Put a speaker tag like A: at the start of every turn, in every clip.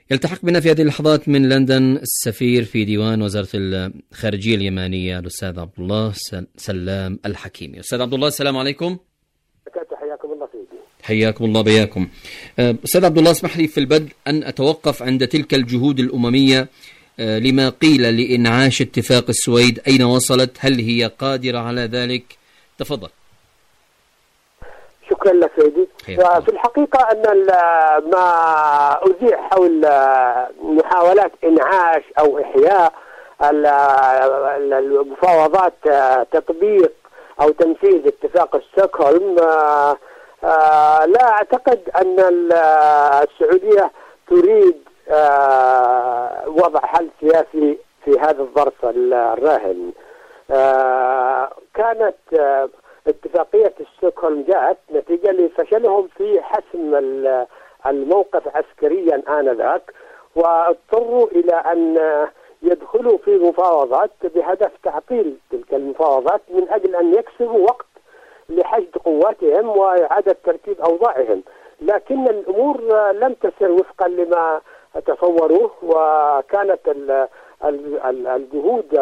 A: يلتحق بنا في هذه اللحظات من لندن السفير في ديوان وزارة الخارجية اليمانية الأستاذ عبد الله سلام الحكيمي. أستاذ عبد الله، السلام عليكم.
B: حياكم الله سيدي.
A: حياكم الله بياكم. أستاذ عبد الله، اسمح لي في البدء أن أتوقف عند تلك الجهود الأممية لما قيل لإنعاش اتفاق السويد. أين وصلت؟ هل هي قادرة على ذلك؟ تفضل.
B: شكرا لك سيدي. في الحقيقة أن ما أذيع حول محاولات إنعاش أو إحياء المفاوضات تطبيق أو تنفيذ اتفاق ستوكهولم، لا أعتقد أن السعودية تريد وضع حل سياسي في هذا الظرف الراهن. كانت اتفاقية ستوكهولم جاءت نتيجة لفشلهم في حسم الموقف عسكريا آنذاك، واضطروا إلى أن يدخلوا في مفاوضات بهدف تعطيل تلك المفاوضات من أجل أن يكسبوا وقت لحشد قواتهم وإعادة ترتيب أوضاعهم. لكن الأمور لم تسر وفقا لما تصوروه، وكانت الجهود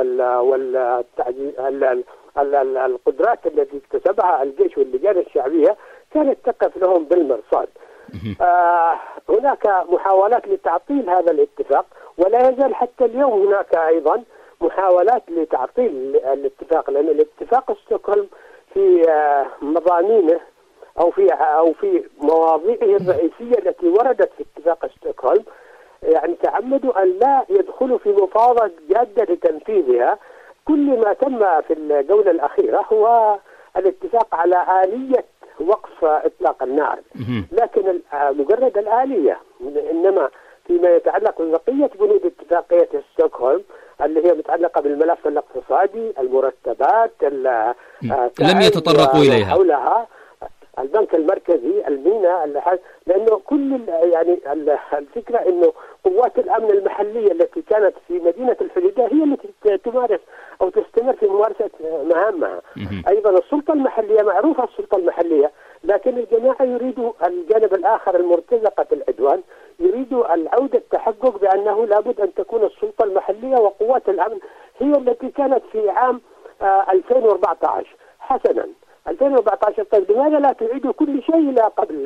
B: القدرات التي اكتسبها الجيش واللجان الشعبية كانت تقف لهم بالمرصاد. هناك محاولات لتعطيل هذا الاتفاق، ولا يزال حتى اليوم هناك أيضا محاولات لتعطيل الاتفاق، لأن الاتفاق ستوكهولم في مضامينه أو في مواضيعه الرئيسية التي وردت في اتفاق ستوكهولم يعني تعمدوا أن لا يدخلوا في مفاوضة جادة لتنفيذها. كل ما تم في الجولة الأخيرة هو الاتفاق على آلية وقف إطلاق النار، لكن مجرد الآلية، إنما فيما يتعلق ببقية بنود اتفاقية ستوكهولم اللي هي متعلقة بالملف الاقتصادي، المرتبات،
A: لم يتطرقوا إليها
B: حولها، البنك المركزي، الميناء، لأنه كل يعني الفكرة إنه قوات الأمن المحلية التي كانت في مدينة الحديدة هي التي تمارس أو تستمر في ممارسة مهامها. أيضا السلطة المحلية معروفة، السلطة المحلية، لكن الجماعة يريدوا الجانب الآخر المرتزقة العدوان يريدوا العودة التحقق بأنه لابد أن تكون السلطة المحلية وقوات الأمن هي التي كانت في عام 2014. حسنا 2014، طيب لماذا لا تعيدوا كل شيء إلى قبل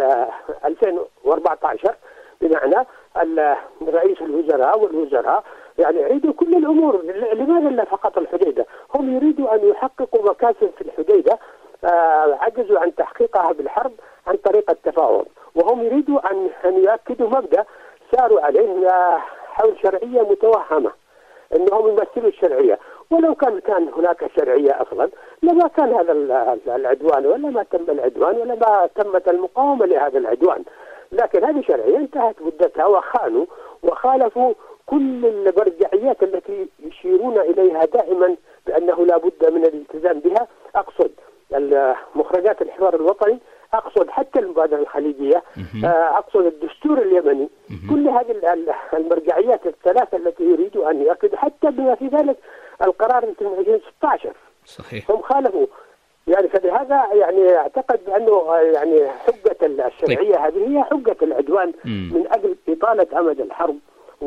B: 2014؟ بمعنى رئيس الوزراء والوزراء يعني يعيدوا كل الأمور، لماذا لا فقط الحديدة؟ هم يريدوا أن يحققوا مكاسب في الحديدة عجزوا عن تحقيقها بالحرب عن طريق التفاوض، وهم يريدوا أن يؤكدوا مبدأ ساروا عليه حول شرعية متوهمة، أنهم يمثلوا الشرعية، ولو كان هناك شرعية أصلا لما كان هذا العدوان، ولا ما تم العدوان، ولا ما تمت المقاومة لهذا العدوان. لكن هذه شرعية انتهت مدتها، وخانوا وخالفوا كل المرجعيات التي يشيرون إليها دائما بأنه لا بد من الالتزام بها. أقصد مخرجات الحوار الوطني، أقصد حتى المبادرة الخليجية، أقصد الدستور اليمني، كل هذه المرجعيات الثلاثة التي يريدوا أن يؤكدوا، حتى بما في ذلك القرار من 2016
A: صحيح
B: هم خالفوا. يعني فلهذا يعني أعتقد بأنه يعني حجة الشرعية هذه هي حجة العدوان من أجل إطالة أمد الحرب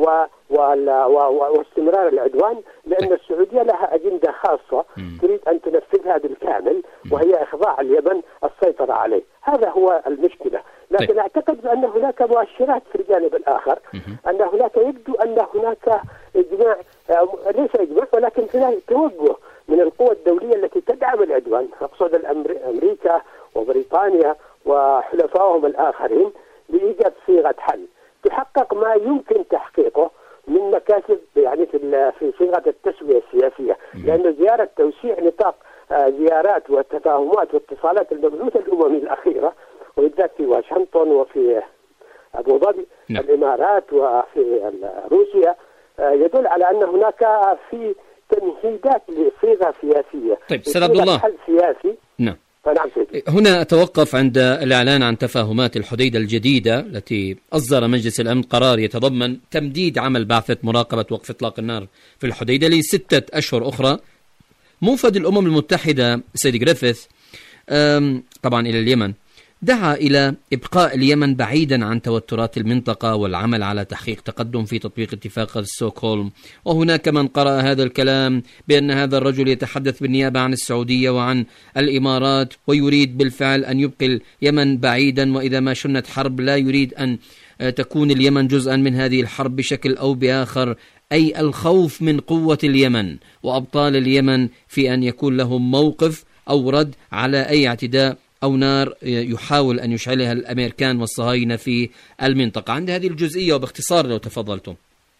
B: واستمرار العدوان، لأن السعودية لها أجندة خاصة تريد أن تنفذها بالكامل، وهي إخضاع اليمن السيطرة عليه. هذا هو المشكلة. لكن أعتقد بأن هناك مؤشرات في الجانب الآخر، أن هناك يبدو أن هناك إجماع، ليس إجماع ولكن هناك توجه من القوى الدولية التي تدعم العدوان، أقصد أمريكا وبريطانيا وحلفائهم الآخرين، لإيجاد صيغة حل تحقق ما يمكن تحقيقه من مكاسب يعني في صيغة التسوية السياسية. لأن زيارة توسيع نطاق زيارات والتفاهمات واتصالات المبعوثة الأممي الأخيرة، وبالذات في واشنطن وفي أبو ظبي الإمارات وفي روسيا، يدل على أن هناك في تمهيدات لصيغة سياسية.
A: طيب أستاذ عبد الله،
B: حل سياسي.
A: نعم. هنا أتوقف عند الإعلان عن تفاهمات الحديدة الجديدة التي أصدر مجلس الأمن قرار يتضمن تمديد عمل بعثة مراقبة وقف إطلاق النار في الحديدة ل6 أشهر أخرى. موفد الأمم المتحدة سيد غريفيث طبعا إلى اليمن دعا إلى إبقاء اليمن بعيدا عن توترات المنطقة والعمل على تحقيق تقدم في تطبيق اتفاق ستوكهولم. وهناك من قرأ هذا الكلام بأن هذا الرجل يتحدث بالنيابة عن السعودية وعن الإمارات، ويريد بالفعل أن يبقي اليمن بعيدا، وإذا ما شنت حرب لا يريد أن تكون اليمن جزءا من هذه الحرب بشكل أو بآخر، أي الخوف من قوة اليمن وأبطال اليمن في أن يكون لهم موقف أو رد على أي اعتداء أو نار يحاول أن يشعلها الأمريكان والصهاينة في المنطقة. عند هذه الجزئية وباختصار لو تفضلتم.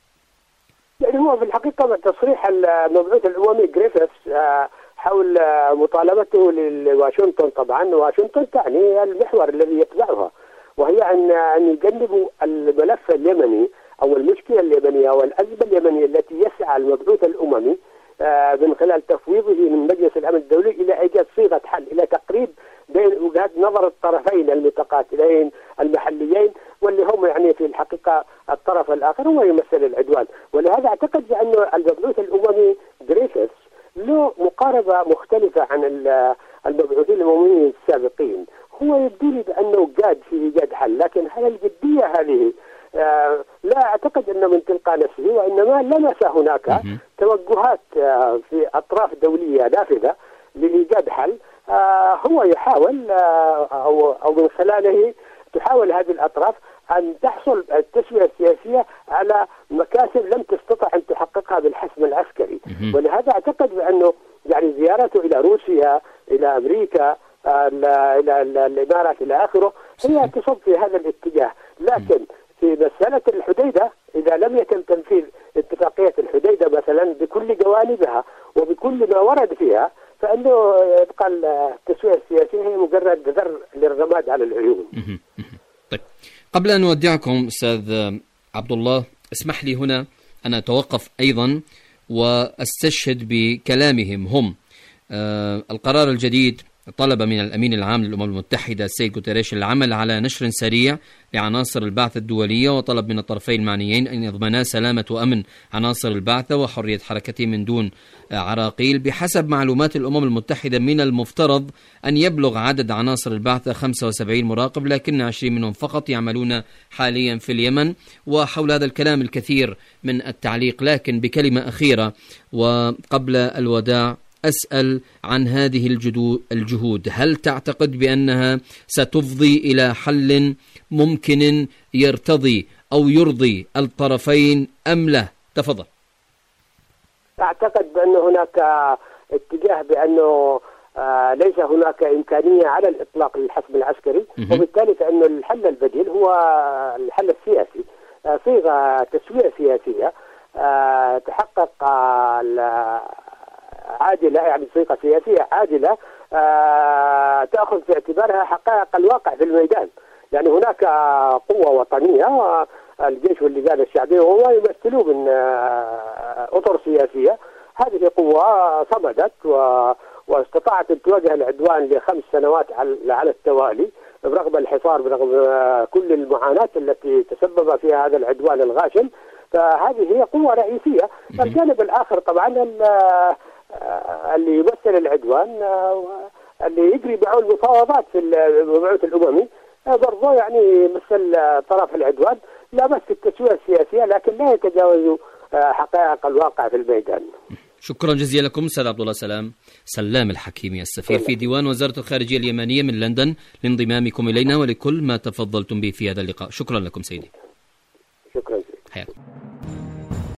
B: يعني هو في الحقيقة تصريح المبعوث الأممي جريفيث حول مطالبته لواشنطن، طبعا واشنطن تعني المحور الذي يتبعها، وهي أن يجنبوا الملف اليمني أو المشكلة اليمنية والأزمة اليمنية التي يسعى المبعوث الأممي من خلال تفويضه من مجلس الأمن الدولي إلى إيجاد صيغة حل، إلى تقريب بين وجهات نظر الطرفين المتقاتلين المحليين، واللي هم يعني في الحقيقة الطرف الآخر هو يمثل العدوان. ولهذا أعتقد بأن المبعوث الأممي جريفيث له مقاربة مختلفة عن المبعوثين الأمميين السابقين. هو يبدو لي بأنه جاد في إيجاد حل، لكن هل الجدية هذه لا أعتقد أنه من تلقاء نفسه، وإنما لمس هناك توجهات في أطراف دولية نافذة لإيجاد حل. هو يحاول أو من خلاله تحاول هذه الأطراف أن تحصل التسوية السياسية على مكاسب لم تستطع أن تحققها بالحسم العسكري. ولهذا أعتقد بأنه يعني زيارته إلى روسيا، إلى أمريكا، إلى الإمارات إلى آخره هي تصب في هذا الاتجاه. لكن في مسألة الحديدة إذا لم يتم تنفيذ اتفاقية الحديدة مثلا بكل جوانبها وبكل ما ورد فيها، فإنه يبقى التسوية السياسية هي مجرد ذر للرماد على العيون.
A: طيب، قبل أن نودعكم أستاذ عبد الله، اسمح لي هنا أن أتوقف أيضا وأستشهد بكلامهم هم. القرار الجديد طلب من الأمين العام للأمم المتحدة السيد غوتيريش العمل على نشر سريع لعناصر البعث الدولية، وطلب من الطرفين المعنيين أن يضمنا سلامة وأمن عناصر البعثة وحرية حركتهم من دون عراقيل. بحسب معلومات الأمم المتحدة من المفترض أن يبلغ عدد عناصر البعثة 75 مراقب، لكن 20 منهم فقط يعملون حاليا في اليمن. وحول هذا الكلام الكثير من التعليق، لكن بكلمة أخيرة وقبل الوداع أسأل عن هذه الجهود، هل تعتقد بأنها ستفضي إلى حل ممكن يرتضي أو يرضي الطرفين أم لا؟ تفضل.
B: أعتقد بأن هناك اتجاه بأنه ليس هناك إمكانية على الإطلاق للحسم العسكري، وبالتالي فإن الحل البديل هو الحل السياسي، صيغة تسوية سياسية تحقق عادلة، يعني صيغة سياسية عادلة تأخذ في اعتبارها حقائق الواقع في الميدان. يعني هناك قوة وطنية، الجيش واللجان الشعبية وما يمثلوه من أطر سياسية. هذه قوة صمدت واستطاعت أن تواجه العدوان ل5 سنوات على التوالي برغم الحصار، برغم كل المعاناة التي تسبب فيها هذا العدوان الغاشم. فهذه هي قوة رئيسية. الجانب الآخر طبعا اللي يمثل العدوان اللي يجري معه المفاوضات في المبعوث الأممي برضه يعني مثل طرف العدوان، لا بس في التسوية السياسية لكن لا يتجاوز حقائق الواقع في الميدان.
A: شكرا جزيلا لكم أستاذ عبد الله سلام الحكيمي السفير في ديوان وزارة الخارجية اليمنية من لندن لانضمامكم إلينا ولكل ما تفضلتم به في هذا اللقاء. شكرا لكم سيدي.
B: شكرا.
A: حياكم.